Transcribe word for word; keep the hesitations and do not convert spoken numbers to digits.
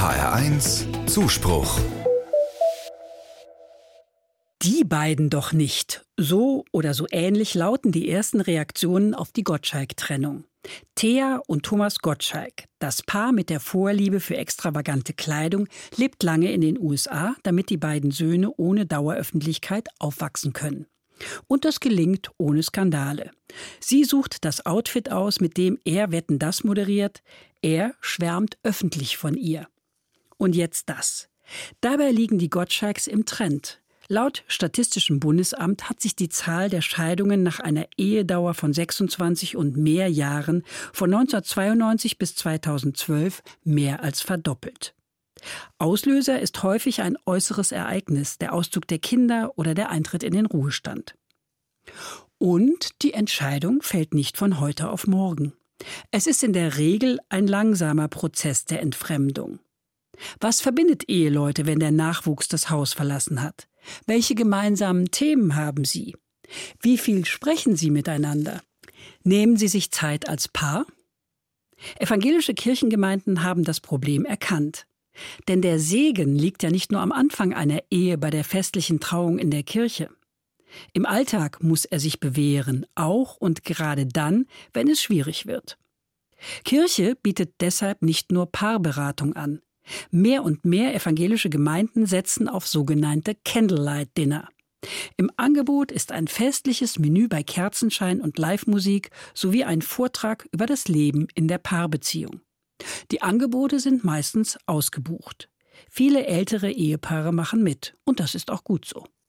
H R eins Zuspruch. Die beiden doch nicht. So oder so ähnlich lauten die ersten Reaktionen auf die Gottschalk-Trennung. Thea und Thomas Gottschalk, das Paar mit der Vorliebe für extravagante Kleidung, lebt lange in den U S A, damit die beiden Söhne ohne Daueröffentlichkeit aufwachsen können. Und das gelingt ohne Skandale. Sie sucht das Outfit aus, mit dem er Wetten, dass moderiert. Er schwärmt öffentlich von ihr. Und jetzt das. Dabei liegen die Gottschalks im Trend. Laut Statistischem Bundesamt hat sich die Zahl der Scheidungen nach einer Ehedauer von sechsundzwanzig und mehr Jahren von neunzehnhundertzweiundneunzig bis zweitausendzwölf mehr als verdoppelt. Auslöser ist häufig ein äußeres Ereignis, der Auszug der Kinder oder der Eintritt in den Ruhestand. Und die Entscheidung fällt nicht von heute auf morgen. Es ist in der Regel ein langsamer Prozess der Entfremdung. Was verbindet Eheleute, wenn der Nachwuchs das Haus verlassen hat? Welche gemeinsamen Themen haben sie? Wie viel sprechen sie miteinander? Nehmen sie sich Zeit als Paar? Evangelische Kirchengemeinden haben das Problem erkannt. Denn der Segen liegt ja nicht nur am Anfang einer Ehe bei der festlichen Trauung in der Kirche. Im Alltag muss er sich bewähren, auch und gerade dann, wenn es schwierig wird. Kirche bietet deshalb nicht nur Paarberatung an. Mehr und mehr evangelische Gemeinden setzen auf sogenannte Candlelight Dinner. Im Angebot ist ein festliches Menü bei Kerzenschein und Live-Musik sowie ein Vortrag über das Leben in der Paarbeziehung. Die Angebote sind meistens ausgebucht. Viele ältere Ehepaare machen mit und das ist auch gut so.